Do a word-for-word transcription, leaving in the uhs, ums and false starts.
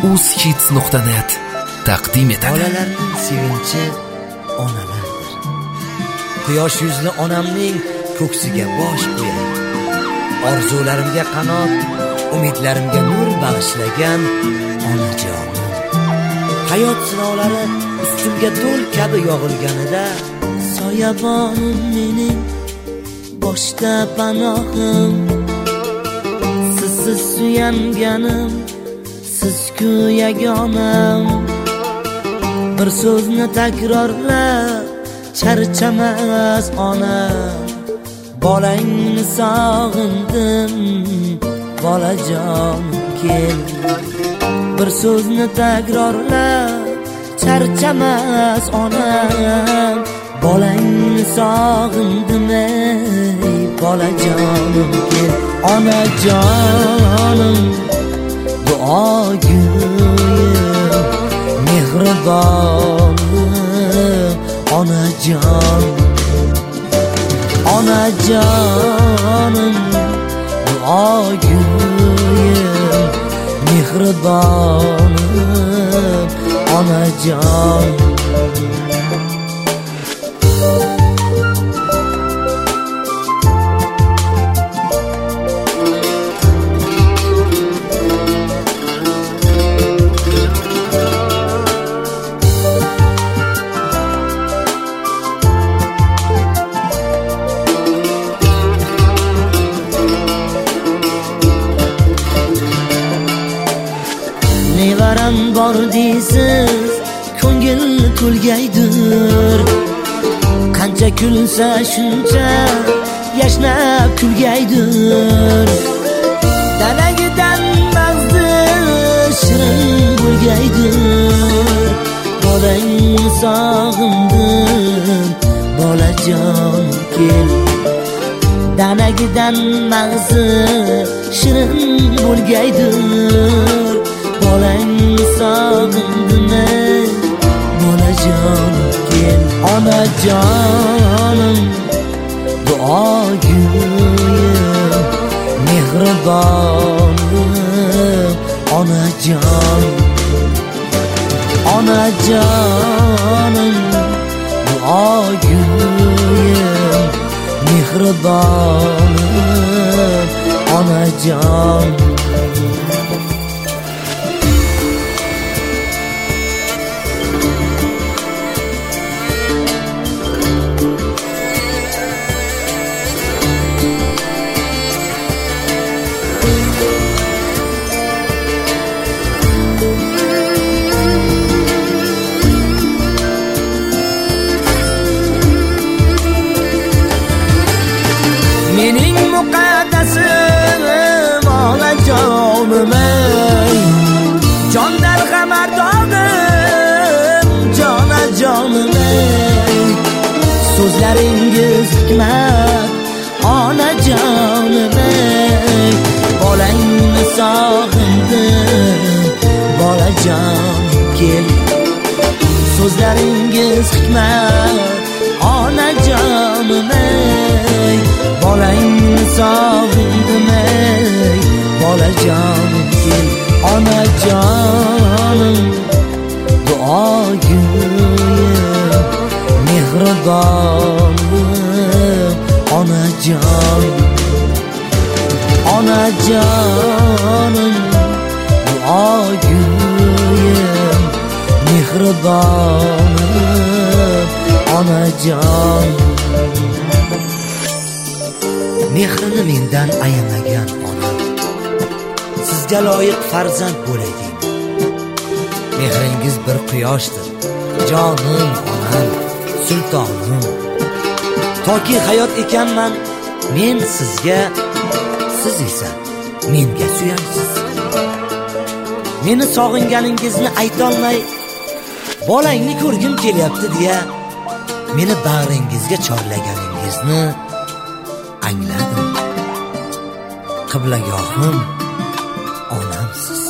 uzhits nuqta net taqdim etadi. Bolalarning sevinchi onalardir. Quyosh yuzli onamning ko'ksiga bosh qo'yay. Orzularimga qanot, umidlarimga nur bag'ishlagan onajonim. Hayot sinovlari ustimga do'l kabi yog'ilganida, soyabonim mening boshda panohim, sizsiz suyanganim, siz-ku yagonam. Bir so'zni takrorlab charchamas onam, bolangni sog'indim, bolajon kel. Bir so'zni takrorlab charchamas onam, bolangni sog'indim, ey bolajonim kel. Onajonim duo guyim, mehribonim onajon. Onajonim duo guyim, mehribonim onajon. Nevaram bor deysiz, ko'ngil to'lgaydir. Qancha kulsa shuncha yashnab kulgaydir. Dalagidan mazdi shirin bo'lgaydir. Bolangni sog'indim, bolajon kel. Danagidan mag'zi shirin bo'lgaydir. Bolangni sog'indim, ey bolajon kel. Onajonim duo guyim, mehribonim onajon. Onajonim duo guyim, mehribonim onajon. Mening muqaddasim onajonim, ey jondan xabardordim, jonajonim, ey so'zlaringiz hikmat onajonim, ey bolangni sog'indim, bolajon kel. So'zlaringiz hikmat onajonim, ey bolangni sog'indim, ey bolajon kel. Onajonim duo guyim, mehribonim onajon. Onajonim duo guyim, mehribonim onajon. Mehrini mendan ayamagan onam, sizga loyiq farzand bo'laylik. Mehringiz bir quyoshdir, jonim onam, sultonim. Toki hayot ekanman men sizga, siz esa menga suyansiz. Meni sog'inganingizni aytolmay, bolangni ko'rgim kelyapti deya meni bag'ringizga chorlaganingizni angladim. Qiblagohim onamsiz.